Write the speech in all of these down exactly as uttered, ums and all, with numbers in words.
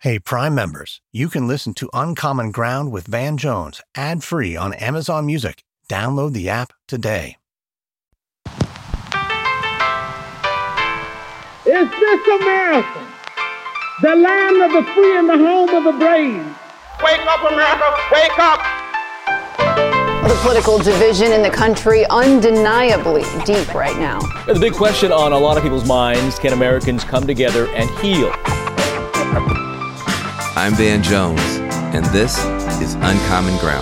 Hey, Prime members, you can listen to Uncommon Ground with Van Jones ad-free on Amazon Music. Download the app today. Is this America, the land of the free and the home of the brave? Wake up, America, wake up! The political division in the country undeniably deep right now. The big question on a lot of people's minds, can Americans come together and heal? I'm Van Jones, and this is Uncommon Ground.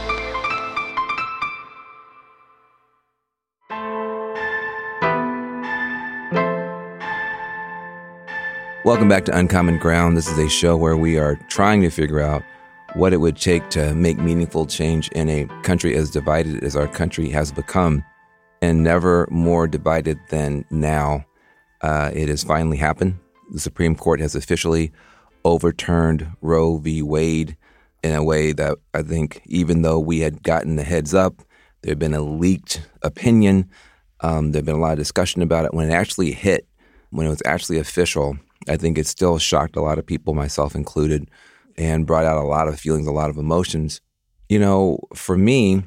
Welcome back to Uncommon Ground. This is a show where we are trying to figure out what it would take to make meaningful change in a country as divided as our country has become, and never more divided than now. Uh, it has finally happened. The Supreme Court has officially overturned Roe v. Wade in a way that I think, even though we had gotten the heads up, there had been a leaked opinion, um, there had been a lot of discussion about it. When it actually hit, when it was actually official, I think it still shocked a lot of people, myself included, and brought out a lot of feelings, a lot of emotions. You know, for me,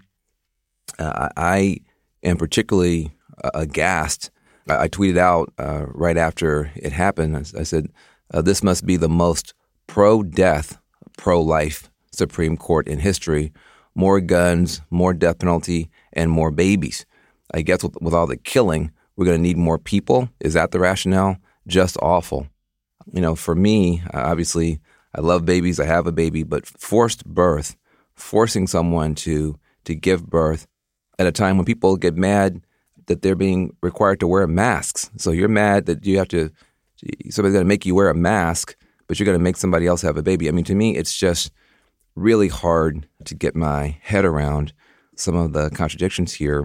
uh, I am particularly uh, aghast. I, I tweeted out uh, right after it happened, I, I said, Uh, this must be the most pro-death, pro-life Supreme Court in history. More guns, more death penalty, and more babies. I guess with, with all the killing, we're going to need more people. Is that the rationale? Just awful. You know, for me, obviously, I love babies. I have a baby, but forced birth, forcing someone to to give birth at a time when people get mad that they're being required to wear masks. So you're mad that you have to. Somebody's going to make you wear a mask, but you're going to make somebody else have a baby. I mean, to me, it's just really hard to get my head around some of the contradictions here.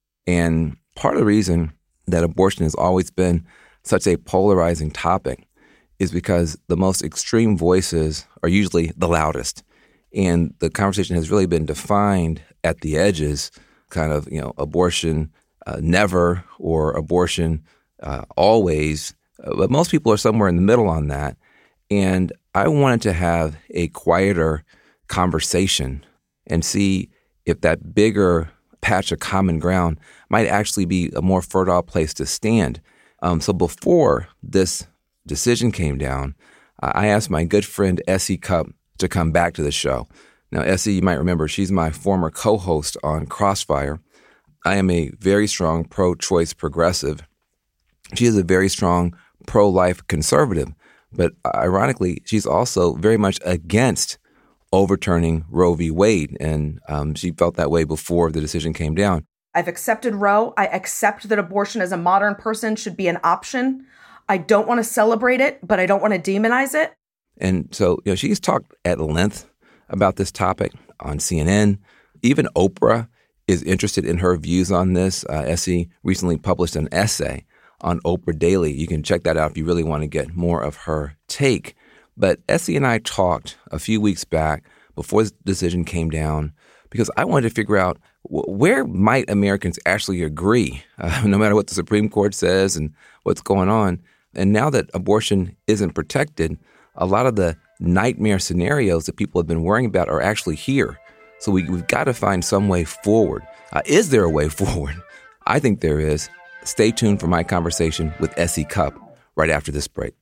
And part of the reason that abortion has always been such a polarizing topic is because the most extreme voices are usually the loudest. And the conversation has really been defined at the edges, kind of, you know, abortion uh, never or abortion uh, always. But most people are somewhere in the middle on that. And I wanted to have a quieter conversation and see if that bigger patch of common ground might actually be a more fertile place to stand. Um, so before this decision came down, I asked my good friend Essie Cupp to come back to the show. Now, Essie, you might remember, she's my former co-host on Crossfire. I am a very strong pro-choice progressive. She is a very strong pro-life conservative, but ironically, she's also very much against overturning Roe v. Wade, and um, she felt that way before the decision came down. I've accepted Roe. I accept that abortion as a modern person should be an option. I don't want to celebrate it, but I don't want to demonize it. And so, you know, she's talked at length about this topic on C N N. Even Oprah is interested in her views on this. Uh, Essie recently published an essay on Oprah Daily. You can check that out if you really want to get more of her take. But Essie and I talked a few weeks back before this decision came down because I wanted to figure out w- where might Americans actually agree, uh, no matter what the Supreme Court says and what's going on. And now that abortion isn't protected, a lot of the nightmare scenarios that people have been worrying about are actually here. So we, we've got to find some way forward. Uh, is there a way forward? I think there is. Stay tuned for my conversation with Essie Cupp right after this break.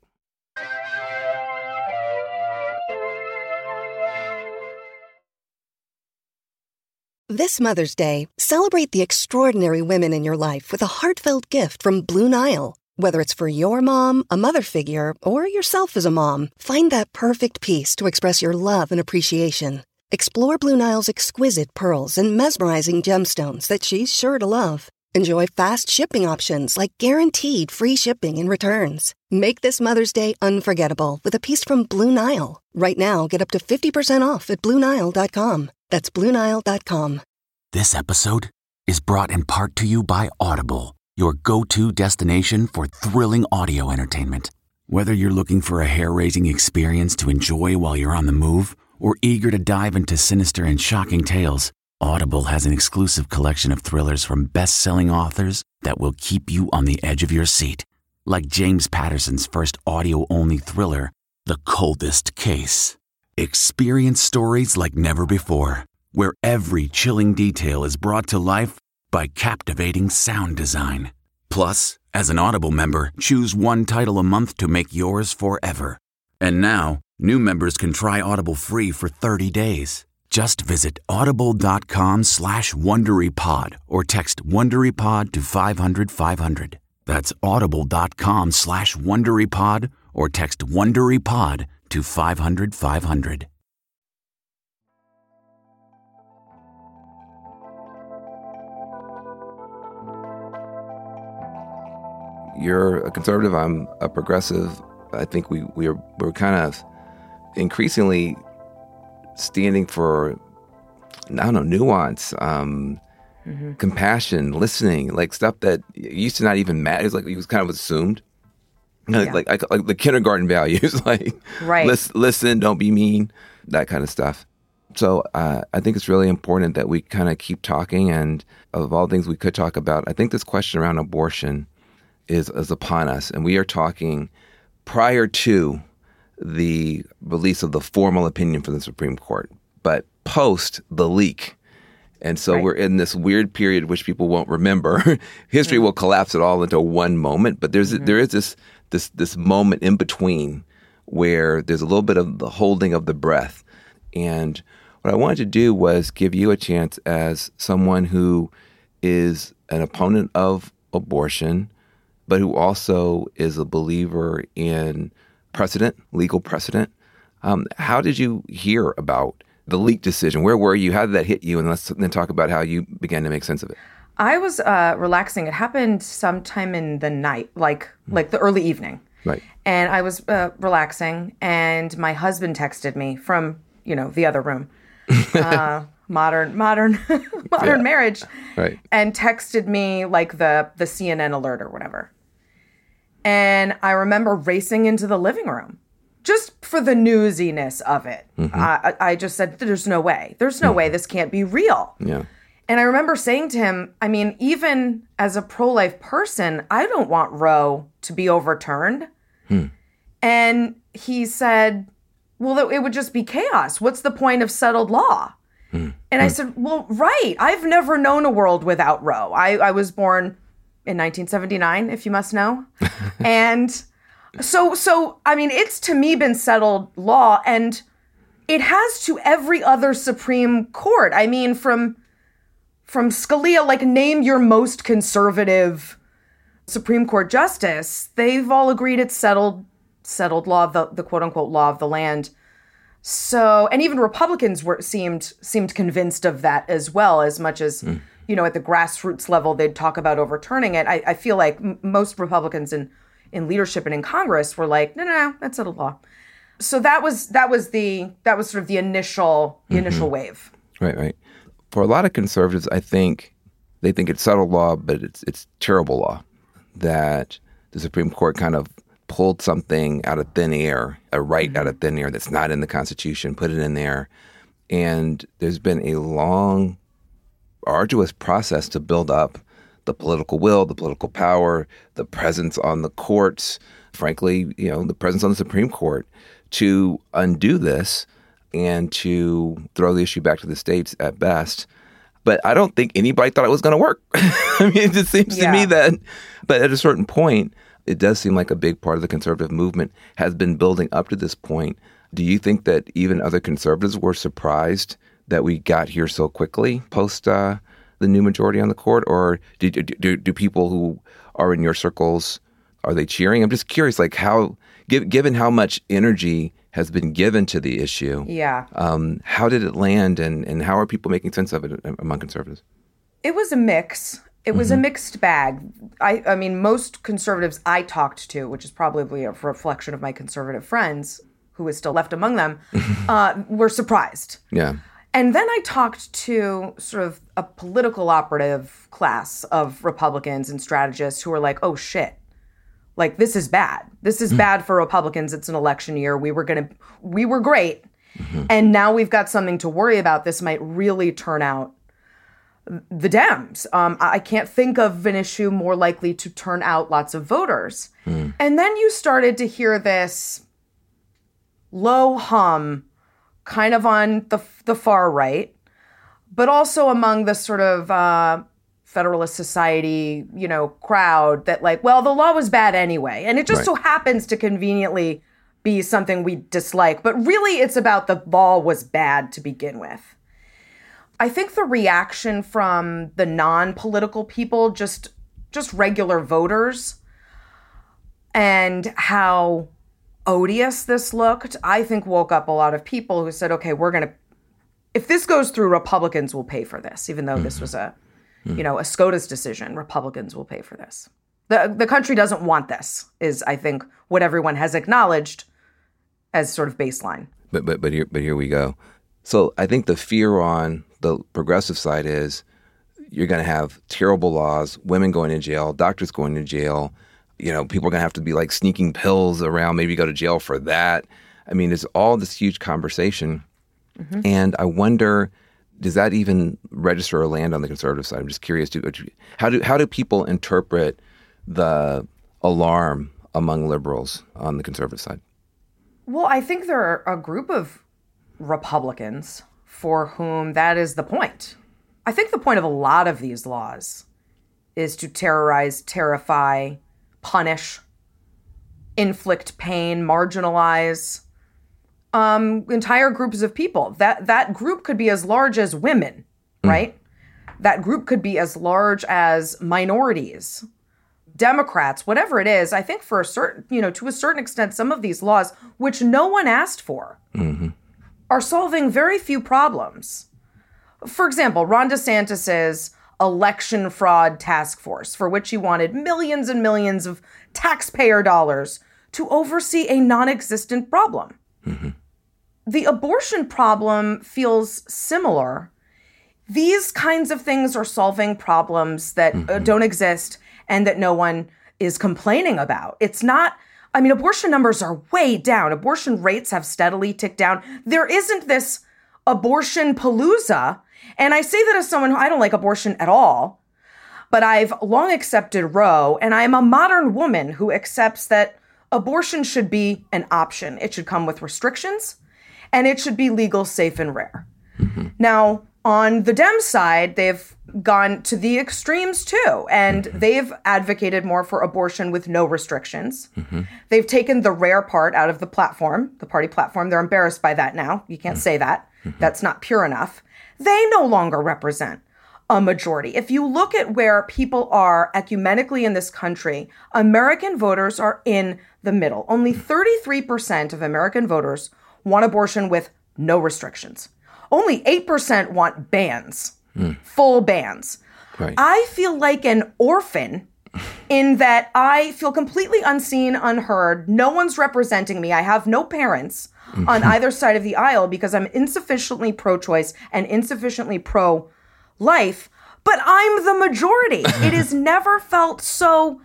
This Mother's Day, celebrate the extraordinary women in your life with a heartfelt gift from Blue Nile. Whether it's for your mom, a mother figure, or yourself as a mom, find that perfect piece to express your love and appreciation. Explore Blue Nile's exquisite pearls and mesmerizing gemstones that she's sure to love. Enjoy fast shipping options like guaranteed free shipping and returns. Make this Mother's Day unforgettable with a piece from Blue Nile. Right now, get up to fifty percent off at Blue Nile dot com. That's Blue Nile dot com. This episode is brought in part to you by Audible, your go-to destination for thrilling audio entertainment. Whether you're looking for a hair-raising experience to enjoy while you're on the move or eager to dive into sinister and shocking tales, Audible has an exclusive collection of thrillers from best-selling authors that will keep you on the edge of your seat. Like James Patterson's first audio-only thriller, the coldest case. Experience stories like never before, where every chilling detail is brought to life by captivating sound design. Plus, as an Audible member, choose one title a month to make yours forever. And now, new members can try Audible free for thirty days. Just visit audible.com slash WonderyPod or text WonderyPod to five hundred five hundred. That's audible.com slash WonderyPod or text WonderyPod to five hundred five hundred. You're a conservative, I'm a progressive. I think we, we're, we're kind of increasingly standing for, I don't know, nuance, um, mm-hmm. compassion, listening, like stuff that used to not even matter. It was like it was kind of assumed. Like, yeah. like, like, like the kindergarten values, like right. listen, listen, don't be mean, that kind of stuff. So uh, I think it's really important that we kind of keep talking. And of all things we could talk about, I think this question around abortion is, is upon us. And we are talking prior to the release of the formal opinion from the Supreme Court, but post the leak. And so right. we're in this weird period which people won't remember. History mm-hmm. will collapse it all into one moment, but there's mm-hmm. there is this this this moment in between where there's a little bit of the holding of the breath. And what I wanted to do was give you a chance as someone who is an opponent of abortion, but who also is a believer in precedent, legal precedent. Um, how did you hear about the leak decision? Where were you? How did that hit you? And let's then talk about how you began to make sense of it. I was uh, relaxing. It happened sometime in the night, like like the early evening. Right. And I was uh, relaxing, and my husband texted me from, you know, the other room. Uh, modern, modern, modern yeah. marriage. Right. And texted me like the the C N N alert or whatever. And I remember racing into the living room just for the newsiness of it. Mm-hmm. I, I just said, there's no way. There's no mm-hmm. way this can't be real. Yeah. And I remember saying to him, I mean, even as a pro-life person, I don't want Roe to be overturned. Hmm. And he said, well, it would just be chaos. What's the point of settled law? Hmm. And hmm. I said, well, right. I've never known a world without Roe. I, I was born in nineteen seventy-nine, if you must know. And so, so I mean, it's to me been settled law, and it has to every other Supreme Court. I mean, from from Scalia, like name your most conservative Supreme Court justice, they've all agreed it's settled, settled law, the, the quote unquote law of the land. So, and even Republicans were seemed seemed convinced of that as well, as much as, mm. you know, at the grassroots level, they'd talk about overturning it. I, I feel like m- most Republicans in, in leadership and in Congress were like, no, no, no, that's settled law. So that was that was the that was sort of the initial the mm-hmm. initial wave. Right, right. For a lot of conservatives, I think they think it's settled law, but it's it's terrible law. That the Supreme Court kind of pulled something out of thin air, a right mm-hmm. out of thin air that's not in the Constitution, put it in there. And there's been a long, arduous process to build up the political will, the political power, the presence on the courts, frankly, you know, the presence on the Supreme Court to undo this and to throw the issue back to the states at best. But I don't think anybody thought it was going to work. I mean, it just seems yeah. to me that, but at a certain point, it does seem like a big part of the conservative movement has been building up to this point. Do you think that even other conservatives were surprised that we got here so quickly post uh, the new majority on the court? Or do, do, do people who are in your circles, are they cheering? I'm just curious, like how, given how much energy has been given to the issue, yeah, um, how did it land, and, and how are people making sense of it among conservatives? It was a mix. It was mm-hmm. a mixed bag. I, I mean, most conservatives I talked to, which is probably a reflection of my conservative friends, who is still left among them, uh, were surprised. Yeah. And then I talked to sort of a political operative class of Republicans and strategists who were like, oh, shit. Like, this is bad. This is mm-hmm. bad for Republicans. It's an election year. We were going to, we were great. Mm-hmm. And now we've got something to worry about. This might really turn out the Dems. Um, I can't think of an issue more likely to turn out lots of voters. Mm. And then you started to hear this low hum, kind of on the the far right, but also among the sort of uh, Federalist Society, you know, crowd that like, well, the law was bad anyway. And it just right. so happens to conveniently be something we dislike. But really, it's about the law was bad to begin with. I think the reaction from the non-political people, just just regular voters, and how odious this looked, I think woke up a lot of people who said, okay, we're going to, if this goes through, Republicans will pay for this, even though mm-hmm. this was a, mm-hmm. you know, a SCOTUS decision, Republicans will pay for this. The the country doesn't want this, is, I think, what everyone has acknowledged as sort of baseline. But but but here but here we go. So I think the fear on the progressive side is you're going to have terrible laws, women going to jail, doctors going to jail. You know, people are going to have to be like sneaking pills around, maybe go to jail for that. I mean, it's all this huge conversation. Mm-hmm. And I wonder, does that even register or land on the conservative side? I'm just curious, do, how do how do people interpret the alarm among liberals on the conservative side? Well, I think there are a group of Republicans for whom that is the point. I think the point of a lot of these laws is to terrorize, terrify, punish, inflict pain, marginalize um, entire groups of people. That that group could be as large as women, mm. right? That group could be as large as minorities, Democrats, whatever it is. I think for a certain, you know, to a certain extent, some of these laws, which no one asked for, mm-hmm. are solving very few problems. For example, Ron DeSantis's election fraud task force, for which he wanted millions and millions of taxpayer dollars to oversee a non-existent problem. Mm-hmm. The abortion problem feels similar. These kinds of things are solving problems that mm-hmm. uh, don't exist and that no one is complaining about. It's not, I mean, abortion numbers are way down. Abortion rates have steadily ticked down. There isn't this abortion palooza. And I say that as someone who, I don't like abortion at all, but I've long accepted Roe, and I'm a modern woman who accepts that abortion should be an option. It should come with restrictions, and it should be legal, safe, and rare. Mm-hmm. Now, on the Dem side, they've gone to the extremes too, and mm-hmm. they've advocated more for abortion with no restrictions. Mm-hmm. They've taken the rare part out of the platform, the party platform. They're embarrassed by that now. You can't mm-hmm. say that. Mm-hmm. That's not pure enough. They no longer represent a majority. If you look at where people are ecumenically in this country, American voters are in the middle. Only thirty-three percent of American voters want abortion with no restrictions. Only eight percent want bans, mm. full bans. Right. I feel like an orphan in that I feel completely unseen, unheard. No one's representing me. I have no parents mm-hmm. on either side of the aisle because I'm insufficiently pro-choice and insufficiently pro-life. But I'm the majority. It has never felt so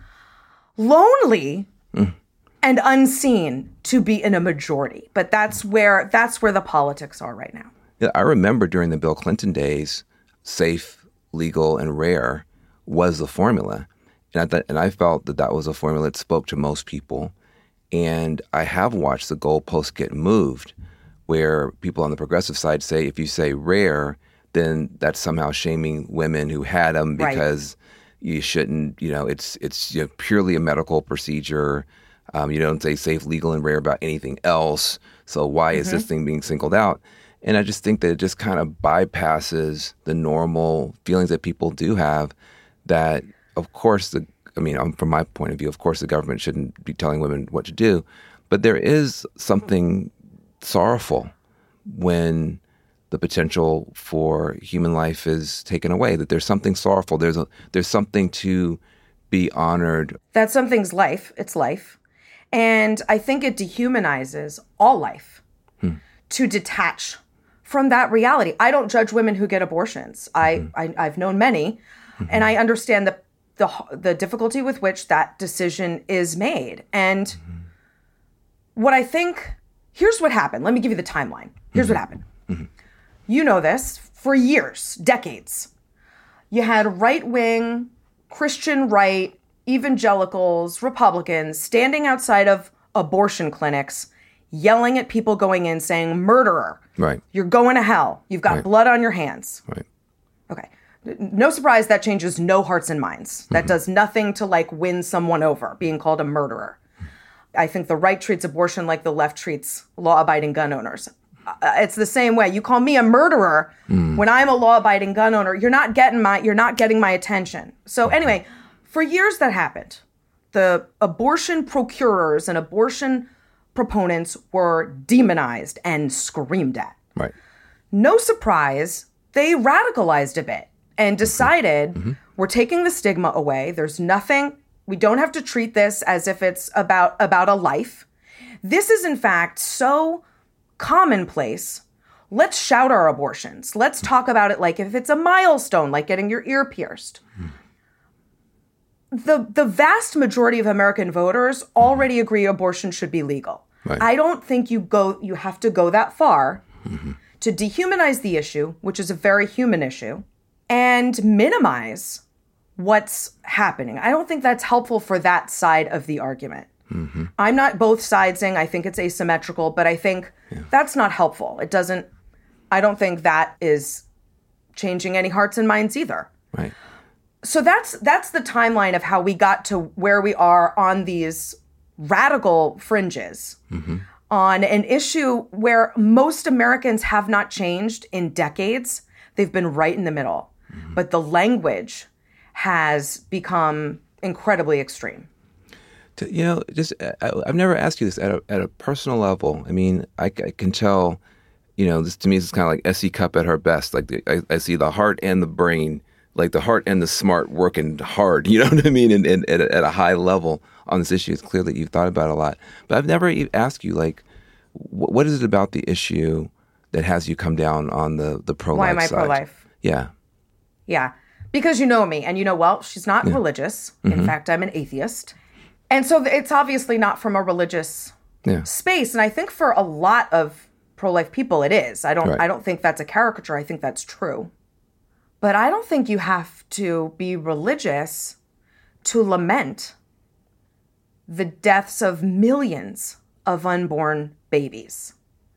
lonely mm. and unseen to be in a majority. But that's where that's where the politics are right now. Yeah, I remember during the Bill Clinton days, safe, legal, and rare was the formula. And I, th- and I felt that that was a formula that spoke to most people. And I have watched the goalposts get moved where people on the progressive side say, if you say rare, then that's somehow shaming women who had them because right. you shouldn't, you know, it's it's you know, purely a medical procedure. Um, you don't say safe, legal, and rare about anything else. So why mm-hmm. is this thing being singled out? And I just think that it just kind of bypasses the normal feelings that people do have that, of course, the I mean, um, from my point of view, of course, the government shouldn't be telling women what to do. But there is something sorrowful when the potential for human life is taken away, that there's something sorrowful. There's a, there's something to be honored. That something's life. It's life. And I think it dehumanizes all life hmm. to detach from that reality. I don't judge women who get abortions. Mm-hmm. I, I, I've known many, mm-hmm. and I understand the, the the difficulty with which that decision is made. And mm-hmm. what I think, here's what happened. Let me give you the timeline. Here's mm-hmm. what happened. Mm-hmm. You know this, for years, decades, you had right-wing, Christian right, evangelicals, Republicans standing outside of abortion clinics yelling at people going in saying, murderer. Right. You're going to hell. You've got Right. blood on your hands. Right. Okay. No surprise that changes no hearts and minds. That mm-hmm. does nothing to like win someone over, being called a murderer. I think the right treats abortion like the left treats law-abiding gun owners. Uh, it's the same way. You call me a murderer mm. when I'm a law-abiding gun owner. You're not getting my. You're not getting my attention. So anyway, for years that happened. The abortion procurers and abortion proponents were demonized and screamed at. Right. No surprise, they radicalized a bit and decided mm-hmm. we're taking the stigma away. There's nothing. We don't have to treat this as if it's about about a life. This is in fact so commonplace. Let's shout our abortions. Let's talk about it like if it's a milestone, like getting your ear pierced. Mm. The the vast majority of American voters already agree abortion should be legal. Right. I don't think you go you have to go that far mm-hmm. to dehumanize the issue, which is a very human issue, and minimize what's happening. I don't think that's helpful for that side of the argument. Mm-hmm. I'm not both sidesing. I think it's asymmetrical, but I think yeah. that's not helpful. It doesn't, I don't think that is changing any hearts and minds either. Right. So that's that's the timeline of how we got to where we are on these radical fringes mm-hmm. on an issue where most Americans have not changed in decades. They've been right in the middle. Mm-hmm. But the language has become incredibly extreme. To, you know, just I, I've never asked you this at a, at a personal level. I mean, I, I can tell, you know, this to me is kind of like Essie Cup at her best. Like the, I, I see the heart and the brain, like the heart and the smart working hard. You know what I mean? And, and at, a, at a high level on this issue. It's clear that you've thought about it a lot. But I've never asked you, like, wh- what is it about the issue that has you come down on the the pro-life Why am I side? pro-life? Yeah. Yeah. Because you know me, and you know, well, she's not yeah. religious. Mm-hmm. In fact, I'm an atheist. And so it's obviously not from a religious yeah. space. And I think for a lot of pro-life people, it is. I don't, right. I don't think that's a caricature. I think that's true. But I don't think you have to be religious to lament the deaths of millions of unborn babies.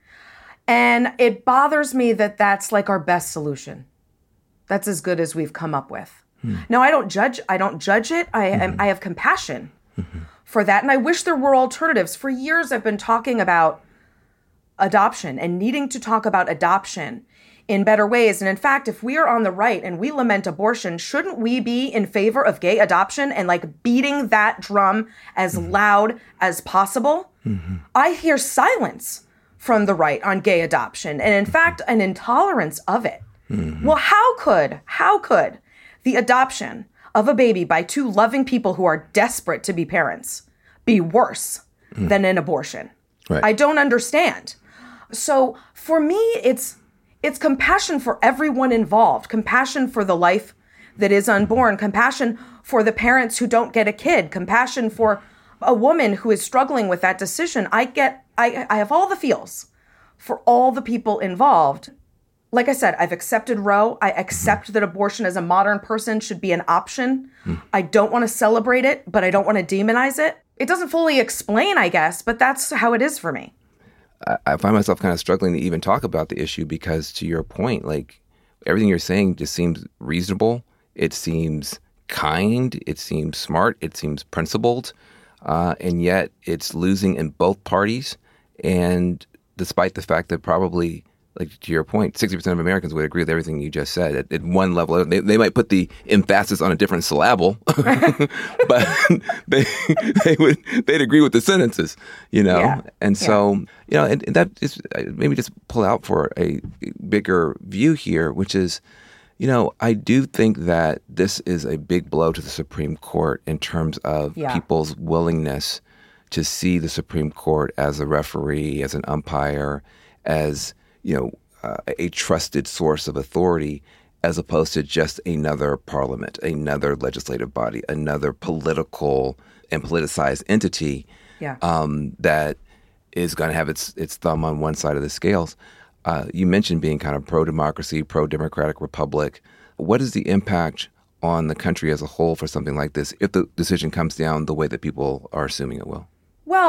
And it bothers me that that's like our best solution. That's as good as we've come up with. Hmm. Now, I don't judge. I don't judge it. I mm-hmm. am, I have compassion mm-hmm. for that. And I wish there were alternatives. For years, I've been talking about adoption and needing to talk about adoption in better ways. And in fact, if we are on the right and we lament abortion, shouldn't we be in favor of gay adoption and like beating that drum as mm-hmm. loud as possible? Mm-hmm. I hear silence from the right on gay adoption, and in mm-hmm. fact, an intolerance of it. Mm-hmm. Well, how could, how could the adoption of a baby by two loving people who are desperate to be parents be worse mm. than an abortion? Right. I don't understand. So for me, it's it's compassion for everyone involved, compassion for the life that is unborn, compassion for the parents who don't get a kid, compassion for a woman who is struggling with that decision. I get, I, I have all the feels for all the people involved. Like I said, I've accepted Roe. I accept mm-hmm. that abortion as a modern person should be an option. Mm. I don't want to celebrate it, but I don't want to demonize it. It doesn't fully explain, I guess, but that's how it is for me. I, I find myself kind of struggling to even talk about the issue because, to your point, like everything you're saying just seems reasonable. It seems kind. It seems smart. It seems principled. Uh, and yet it's losing in both parties. And despite the fact that probably, like to your point, sixty percent of Americans would agree with everything you just said. At, at one level, they, they might put the emphasis on a different syllable, but they they would they'd agree with the sentences, you know. Yeah. And so, yeah. you know, and, and that is maybe just pull out for a bigger view here, which is, you know, I do think that this is a big blow to the Supreme Court in terms of yeah. people's willingness to see the Supreme Court as a referee, as an umpire, as you know, uh, a trusted source of authority, as opposed to just another parliament, another legislative body, another political and politicized entity yeah. um, that is going to have its its thumb on one side of the scales. Uh, you mentioned being kind of pro-democracy, pro-democratic republic. What is the impact on the country as a whole for something like this if the decision comes down the way that people are assuming it will? Well,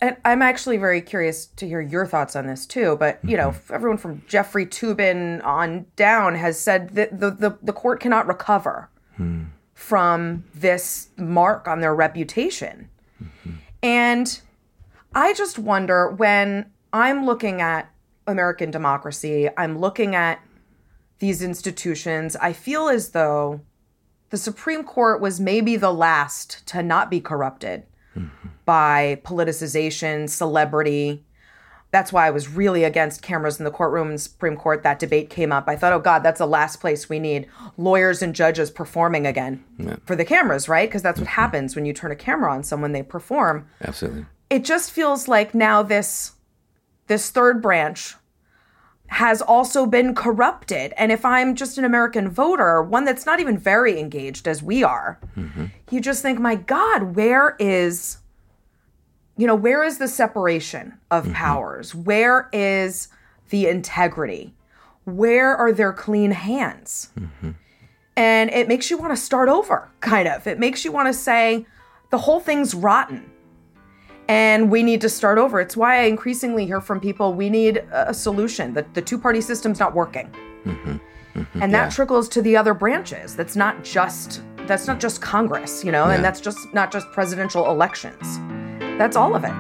and I'm actually very curious to hear your thoughts on this too, but, you know, everyone from Jeffrey Toobin on down has said that the, the, the court cannot recover hmm. from this mark on their reputation. Mm-hmm. And I just wonder, when I'm looking at American democracy, I'm looking at these institutions, I feel as though the Supreme Court was maybe the last to not be corrupted mm-hmm. by politicization, celebrity. That's why I was really against cameras in the courtroom in the Supreme Court. That debate came up. I thought, oh God, that's the last place we need lawyers and judges performing again yeah. for the cameras, right? Because that's what mm-hmm. happens when you turn a camera on someone, they perform. Absolutely. It just feels like now this, this third branch has also been corrupted. And if I'm just an American voter, one that's not even very engaged as we are, mm-hmm. you just think, my God, where is, you know, where is the separation of mm-hmm. powers? Where is the integrity? Where are their clean hands? Mm-hmm. And it makes you want to start over, kind of. It makes you want to say, the whole thing's rotten. And we need to start over. It's why I increasingly hear from people, we need a solution. The, the two-party system's not working. Mm-hmm. Mm-hmm. And that yeah. trickles to the other branches. That's not just that's not just Congress, you know, yeah. and that's just not just presidential elections. That's all of it.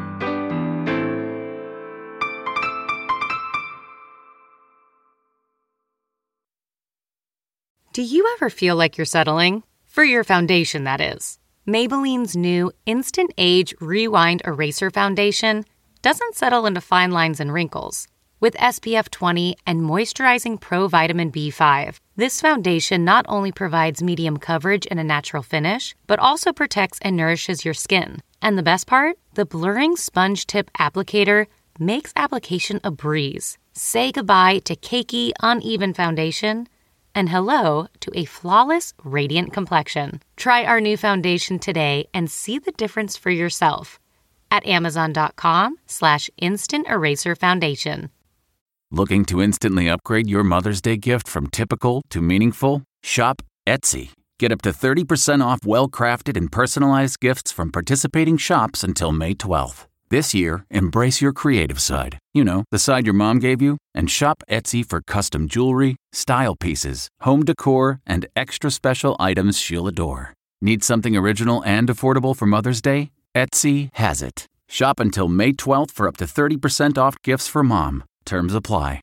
Do you ever feel like you're settling? For your foundation, that is. Maybelline's new Instant Age Rewind Eraser Foundation doesn't settle into fine lines and wrinkles. With S P F twenty and moisturizing Pro Vitamin B five, this foundation not only provides medium coverage and a natural finish, but also protects and nourishes your skin. And the best part? The blurring sponge tip applicator makes application a breeze. Say goodbye to cakey, uneven foundation and hello to a flawless, radiant complexion. Try our new foundation today and see the difference for yourself at amazon.com slash instant eraser foundation. Looking to instantly upgrade your Mother's Day gift from typical to meaningful? Shop Etsy. Get up to thirty percent off well-crafted and personalized gifts from participating shops until May twelfth. This year, embrace your creative side. You know, the side your mom gave you. And shop Etsy for custom jewelry, style pieces, home decor, and extra special items she'll adore. Need something original and affordable for Mother's Day? Etsy has it. Shop until May twelfth for up to thirty percent off gifts for mom. Terms apply.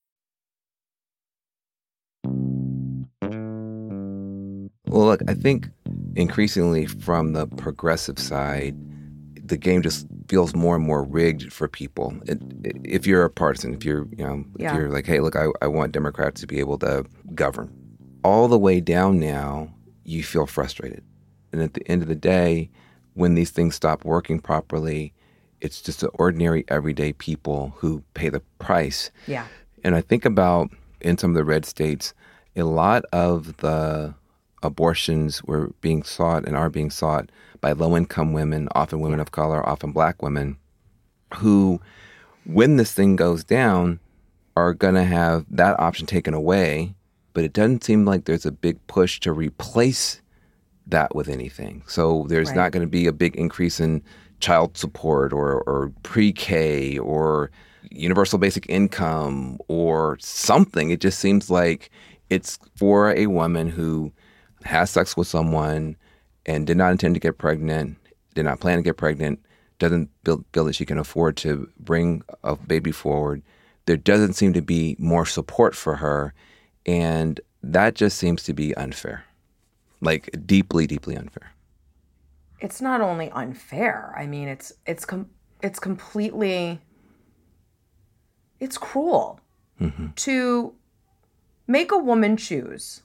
Well, look, I think increasingly from the progressive side, the game just feels more and more rigged for people. It, it, if you're a partisan, if you're, you know, yeah. if you're like, hey, look, I, I want Democrats to be able to govern. All the way down now, you feel frustrated. And at the end of the day, when these things stop working properly, it's just the ordinary, everyday people who pay the price. Yeah. And I think about, in some of the red states, a lot of the abortions were being sought and are being sought by low-income women, often women of color, often black women, who, when this thing goes down, are going to have that option taken away. But it doesn't seem like there's a big push to replace that with anything. So there's right. not going to be a big increase in child support or, or pre-K or universal basic income or something. It just seems like it's for a woman who has sex with someone and did not intend to get pregnant, did not plan to get pregnant, doesn't feel, feel that she can afford to bring a baby forward. There doesn't seem to be more support for her, and that just seems to be unfair, like deeply, deeply unfair. It's not only unfair. I mean, it's it's com- it's completely, it's cruel mm-hmm. to make a woman choose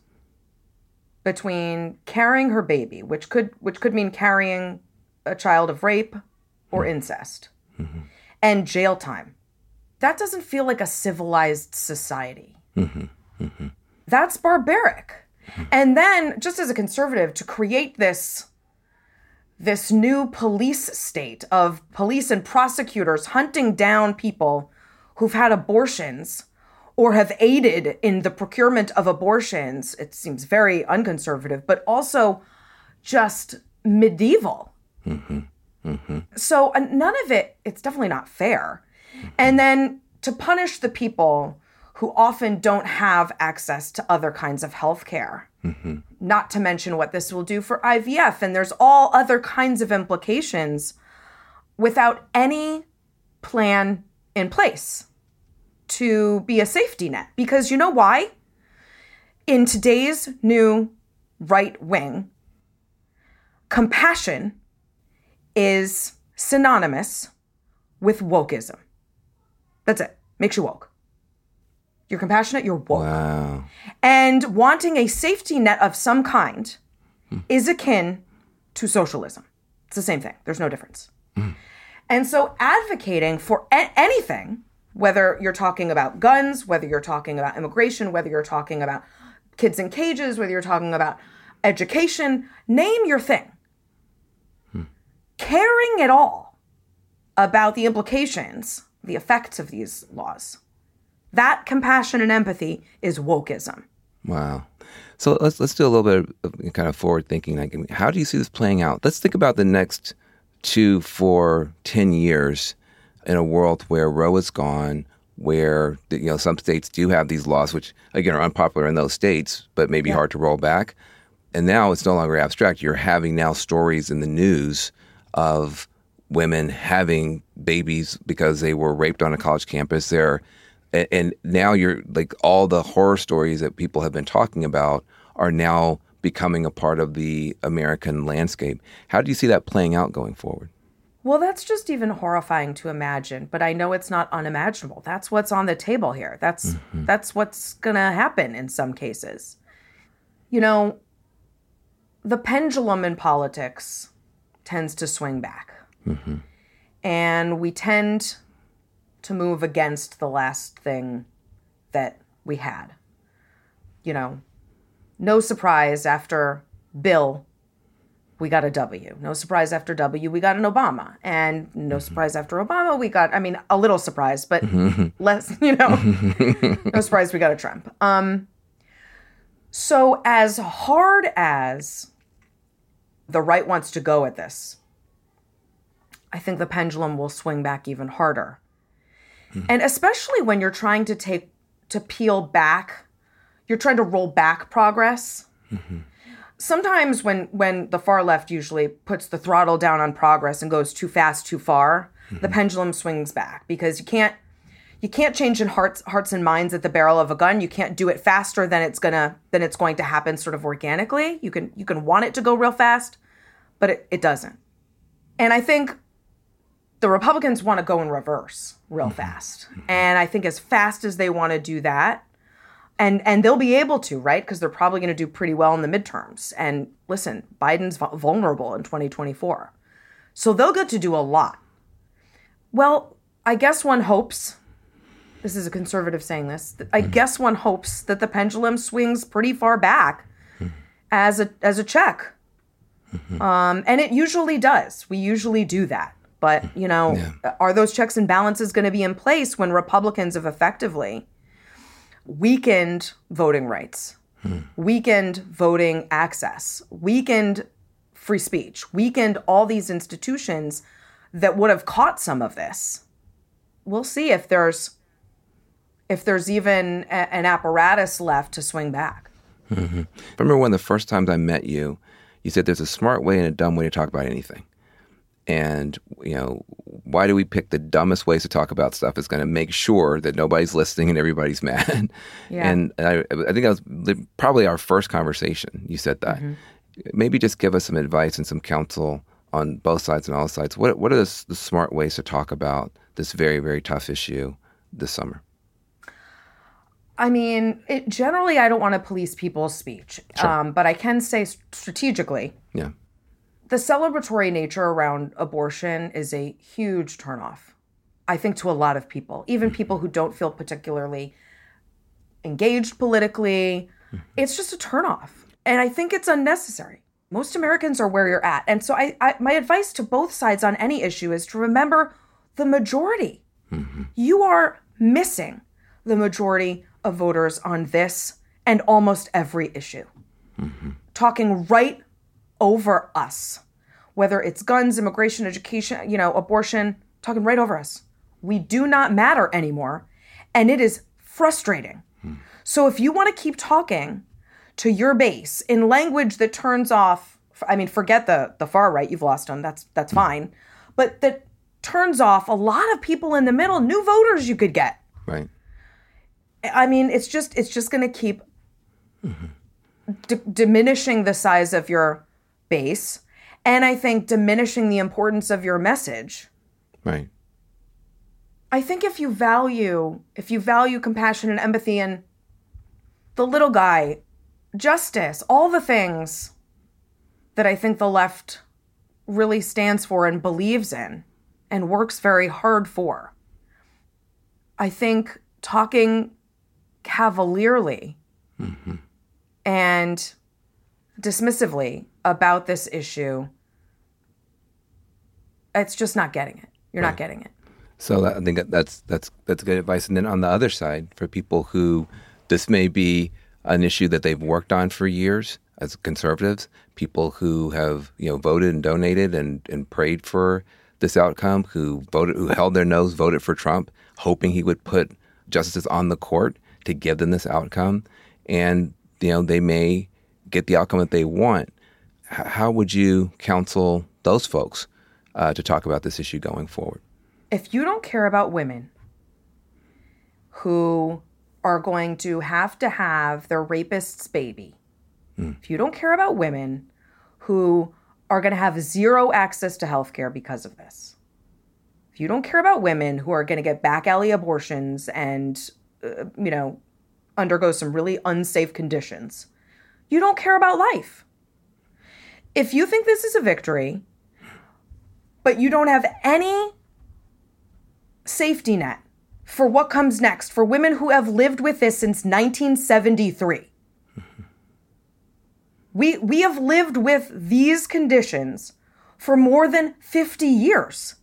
between carrying her baby, which could which could mean carrying a child of rape or mm-hmm. incest, mm-hmm. and jail time. That doesn't feel like a civilized society. Mm-hmm. Mm-hmm. That's barbaric. Mm-hmm. And then, just as a conservative, to create this this new police state of police and prosecutors hunting down people who've had abortions or have aided in the procurement of abortions, it seems very unconservative, but also just medieval. Mm-hmm. Mm-hmm. So uh, none of it, it's definitely not fair. Mm-hmm. And then to punish the people who often don't have access to other kinds of health care, mm-hmm. not to mention what this will do for I V F. And there's all other kinds of implications without any plan in place to be a safety net. Because you know why? In today's new right wing, compassion is synonymous with wokeism. That's it. Makes you woke. You're compassionate, you're woke. Wow. And wanting a safety net of some kind hmm. is akin to socialism. It's the same thing. There's no difference. Hmm. And so advocating for a- anything, whether you're talking about guns, whether you're talking about immigration, whether you're talking about kids in cages, whether you're talking about education, name your thing. Hmm. Caring at all about the implications, the effects of these laws, that compassion and empathy is wokeism. Wow. So let's let's do a little bit of kind of forward thinking. Like, how do you see this playing out? Let's think about the next two, four, ten years in a world where Roe is gone, where you know some states do have these laws, which again are unpopular in those states, but maybe yeah. hard to roll back. And now it's no longer abstract. You're having now stories in the news of women having babies because they were raped on a college campus. They're And now you're like all the horror stories that people have been talking about are now becoming a part of the American landscape. How do you see that playing out going forward? Well, that's just even horrifying to imagine, but I know it's not unimaginable. That's what's on the table here. That's mm-hmm. that's what's going to happen in some cases. You know, the pendulum in politics tends to swing back. Mm-hmm. And we tend to move against the last thing that we had. You know, no surprise after Bill, we got a W. No surprise after W, we got an Obama. And no mm-hmm. surprise after Obama, we got, I mean, a little surprise, but mm-hmm. less, you know, no surprise we got a Trump. Um, so as hard as the right wants to go at this, I think the pendulum will swing back even harder. And especially when you're trying to take, to peel back, you're trying to roll back progress. Mm-hmm. Sometimes when, when the far left usually puts the throttle down on progress and goes too fast, too far, mm-hmm. the pendulum swings back because you can't, you can't change in hearts, hearts and minds at the barrel of a gun. You can't do it faster than it's gonna, than it's going to happen sort of organically. You can, you can want it to go real fast, but it, it doesn't. And I think the Republicans want to go in reverse real fast. And I think as fast as they want to do that, and and they'll be able to, right? Because they're probably going to do pretty well in the midterms. And listen, Biden's vulnerable in twenty twenty-four. So they'll get to do a lot. Well, I guess one hopes, this is a conservative saying this, I guess one hopes that the pendulum swings pretty far back as a as a check. Um, and it usually does. We usually do that. But, you know, yeah. are those checks and balances going to be in place when Republicans have effectively weakened voting rights, hmm. weakened voting access, weakened free speech, weakened all these institutions that would have caught some of this? We'll see if there's if there's even a, an apparatus left to swing back. Mm-hmm. I remember one of the first times I met you, you said there's a smart way and a dumb way to talk about anything. And, you know, why do we pick the dumbest ways to talk about stuff? It's going to make sure that nobody's listening and everybody's mad. Yeah. And I, I think that was probably our first conversation. You said that. Mm-hmm. Maybe just give us some advice and some counsel on both sides and all sides. What what are the, the smart ways to talk about this very, very tough issue this summer? I mean, it, generally, I don't want to police people's speech. Sure. Um, but I can say strategically. Yeah. The celebratory nature around abortion is a huge turnoff, I think, to a lot of people, even mm-hmm. people who don't feel particularly engaged politically. Mm-hmm. It's just a turnoff. And I think it's unnecessary. Most Americans are where you're at. And so I, I my advice to both sides on any issue is to remember the majority. Mm-hmm. You are missing the majority of voters on this and almost every issue. Mm-hmm. Talking right over us whether it's guns, immigration, education, you know, abortion, talking right over us. We do not matter anymore. And it is frustrating. Hmm. So if you want to keep talking to your base in language that turns off, I mean, forget the, the far right, you've lost them, that's, that's hmm. fine. But that turns off a lot of people in the middle, new voters you could get. Right. I mean, it's just, it's just going to keep mm-hmm. d- diminishing the size of your base. And I think diminishing the importance of your message. Right. I think if you value, if you value compassion and empathy and the little guy, justice, all the things that I think the left really stands for and believes in and works very hard for, I think talking cavalierly mm-hmm. and dismissively about this issue, it's just not getting it. You're right. not getting it. So that, I think that's that's that's good advice. And then on the other side, for people who this may be an issue that they've worked on for years as conservatives, people who have you know voted and donated and, and prayed for this outcome, who voted, who held their nose, voted for Trump, hoping he would put justices on the court to give them this outcome, and you know they may get the outcome that they want. H- how would you counsel those folks uh, to talk about this issue going forward? If you don't care about women who are going to have to have their rapist's baby, mm. if you don't care about women who are going to have zero access to health care because of this, if you don't care about women who are going to get back alley abortions and, uh, you know, undergo some really unsafe conditions, you don't care about life. If you think this is a victory, but you don't have any safety net for what comes next for women who have lived with this since nineteen seventy-three. Mm-hmm. We we have lived with these conditions for more than fifty years.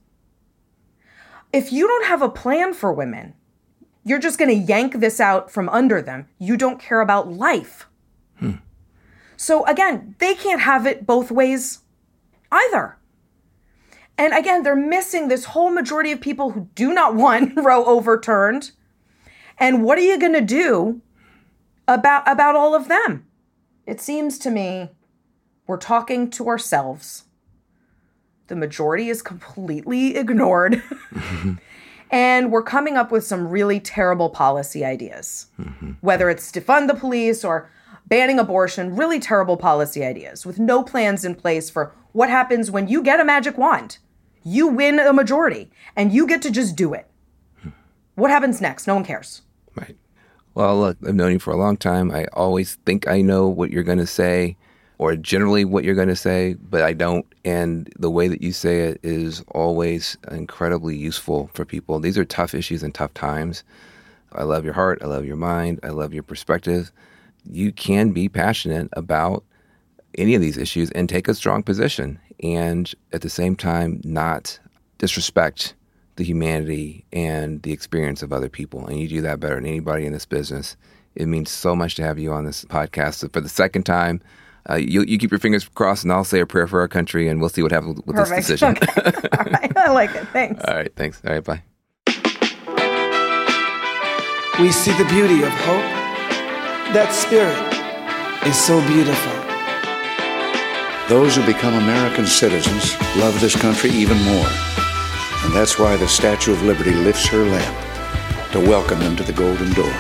If you don't have a plan for women, you're just going to yank this out from under them. You don't care about life. Hmm. So again, they can't have it both ways either. And again, they're missing this whole majority of people who do not want Roe overturned. And what are you going to do about, about all of them? It seems to me we're talking to ourselves. The majority is completely ignored. Mm-hmm. And we're coming up with some really terrible policy ideas. Mm-hmm. Whether it's defund the police or banning abortion, really terrible policy ideas with no plans in place for what happens when you get a magic wand. You win a majority, and you get to just do it. What happens next? No one cares. Right. Well, look, I've known you for a long time. I always think I know what you're going to say, or generally what you're going to say, but I don't. And the way that you say it is always incredibly useful for people. These are tough issues and tough times. I love your heart. I love your mind. I love your perspective. You can be passionate about any of these issues and take a strong position, and at the same time not disrespect the humanity and the experience of other people. And you do that better than anybody in this business. It means so much to have you on this podcast. So for the second time, uh, you, you keep your fingers crossed, and I'll say a prayer for our country, and we'll see what happens with Perfect. this decision. Okay. All right. I like it. Thanks. All right. Thanks. All right. Bye. We see the beauty of hope. That spirit is so beautiful. Those who become American citizens love this country even more. And that's why the Statue of Liberty lifts her lamp to welcome them to the Golden Door.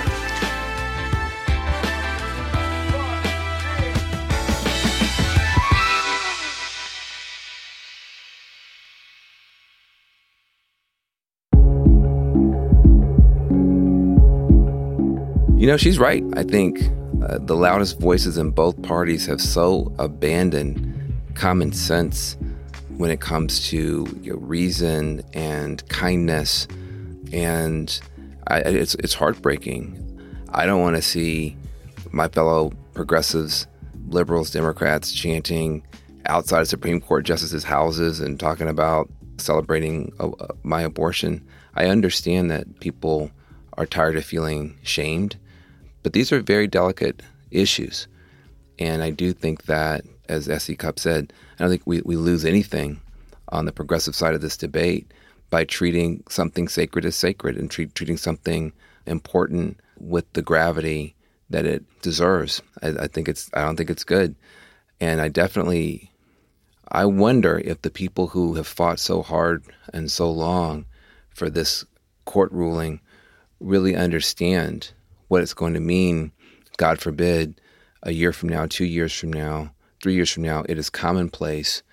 You know, she's right. I think uh, the loudest voices in both parties have so abandoned common sense when it comes to you know, reason and kindness, and I, it's it's heartbreaking. I don't want to see my fellow progressives, liberals, Democrats chanting outside of Supreme Court justices' houses and talking about celebrating uh, my abortion. I understand that people are tired of feeling shamed, but these are very delicate issues, and I do think that as S E. Cupp said, I don't think we, we lose anything on the progressive side of this debate by treating something sacred as sacred and treat, treating something important with the gravity that it deserves. I, I think it's, I don't think it's good. And I definitely, I wonder if the people who have fought so hard and so long for this court ruling really understand what it's going to mean, God forbid, a year from now, two years from now, three years from now, it is commonplace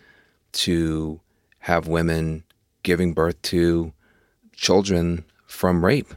to have women giving birth to children from rape.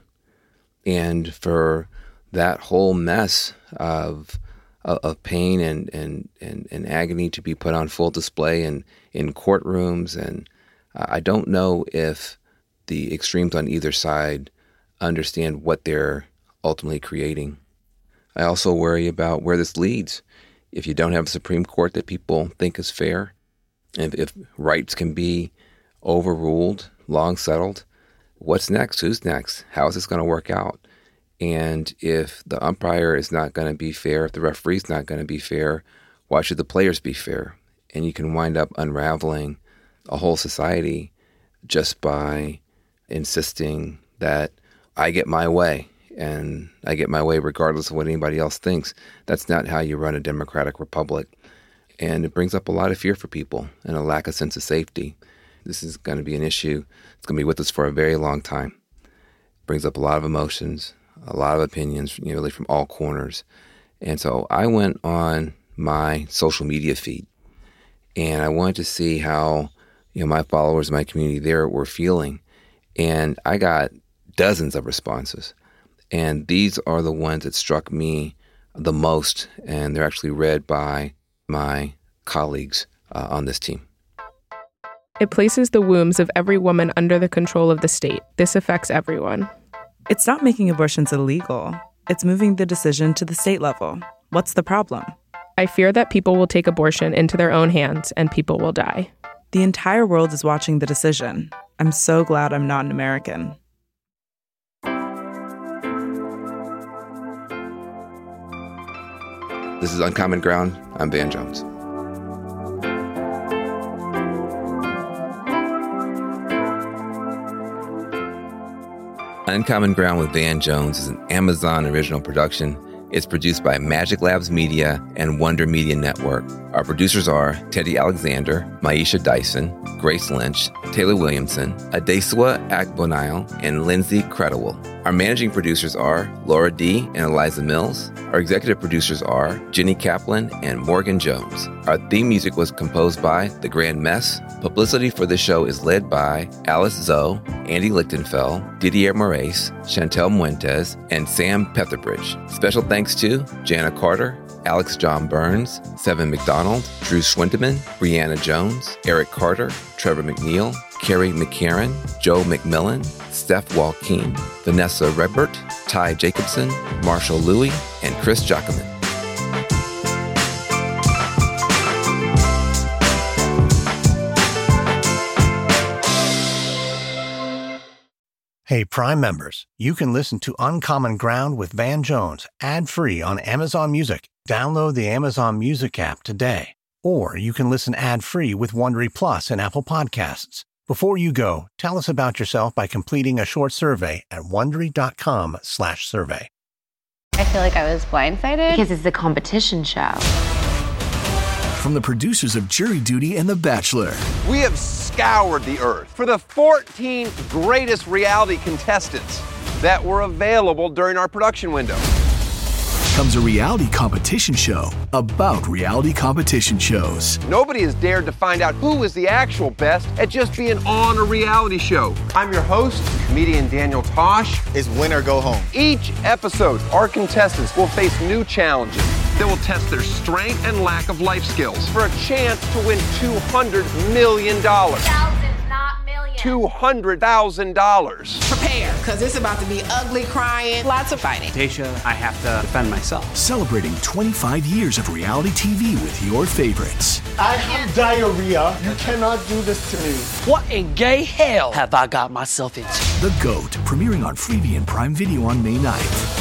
And for that whole mess of of pain and, and, and, and agony to be put on full display in, in courtrooms. And I don't know if the extremes on either side understand what they're ultimately creating. I also worry about where this leads. If you don't have a Supreme Court that people think is fair, if, if rights can be overruled, long settled, what's next? Who's next? How is this going to work out? And if the umpire is not going to be fair, if the referee's not going to be fair, why should the players be fair? And you can wind up unraveling a whole society just by insisting that I get my way, and I get my way regardless of what anybody else thinks. That's not how you run a democratic republic. And it brings up a lot of fear for people and a lack of sense of safety. This is going to be an issue. It's going to be with us for a very long time. It brings up a lot of emotions, a lot of opinions, you know, really from all corners. And so I went on my social media feed, and I wanted to see how, you know, my followers, my community there were feeling. And I got dozens of responses. And these are the ones that struck me the most, and they're actually read by my colleagues uh, on this team. It places the wombs of every woman under the control of the state. This affects everyone. It's not making abortions illegal. It's moving the decision to the state level. What's the problem? I fear that people will take abortion into their own hands and people will die. The entire world is watching the decision. I'm so glad I'm not an American. This is Uncommon Ground. I'm Van Jones. Uncommon Ground with Van Jones is an Amazon original production. It's produced by Magic Labs Media and Wonder Media Network. Our producers are Teddy Alexander, Maisha Dyson, Grace Lynch, Taylor Williamson, Adesua Akbonile, and Lindsay Credible. Our managing producers are Laura D. and Eliza Mills. Our executive producers are Jenny Kaplan and Morgan Jones. Our theme music was composed by The Grand Mess. Publicity for this show is led by Alice Zoe, Andy Lichtenfeld, Didier Moraes, Chantel Muentes, and Sam Petherbridge. Special thanks to Jana Carter, Alex John Burns, Seven McDonald, Drew Schwindeman, Brianna Jones, Eric Carter, Trevor McNeil, Carrie McCarran, Joe McMillan, Steph Walkeen, Vanessa Redbert, Ty Jacobson, Marshall Louie, and Chris Jacquemin. Hey, Prime members, you can listen to Uncommon Ground with Van Jones ad-free on Amazon Music. Download the Amazon Music app today. Or you can listen ad-free with Wondery Plus and Apple Podcasts. Before you go, tell us about yourself by completing a short survey at Wondery.com slash survey. I feel like I was blindsided because it's a competition show. From the producers of Jury Duty and The Bachelor. We have scoured the earth for the fourteen greatest reality contestants that were available during our production window. Comes a reality competition show about reality competition shows. Nobody has dared to find out who is the actual best at just being on a reality show. I'm your host, comedian Daniel Tosh. It's win or go home. Each episode, our contestants will face new challenges that will test their strength and lack of life skills for a chance to win two hundred million dollars. Thousands, not millions. two hundred thousand dollars. Prepare, because it's about to be ugly, crying, lots of fighting. Tasha, I have to defend myself. Celebrating twenty-five years of reality T V with your favorites. I have diarrhea. You cannot do this to me. What in gay hell have I got myself into? The GOAT, premiering on Freevee and Prime Video on May ninth.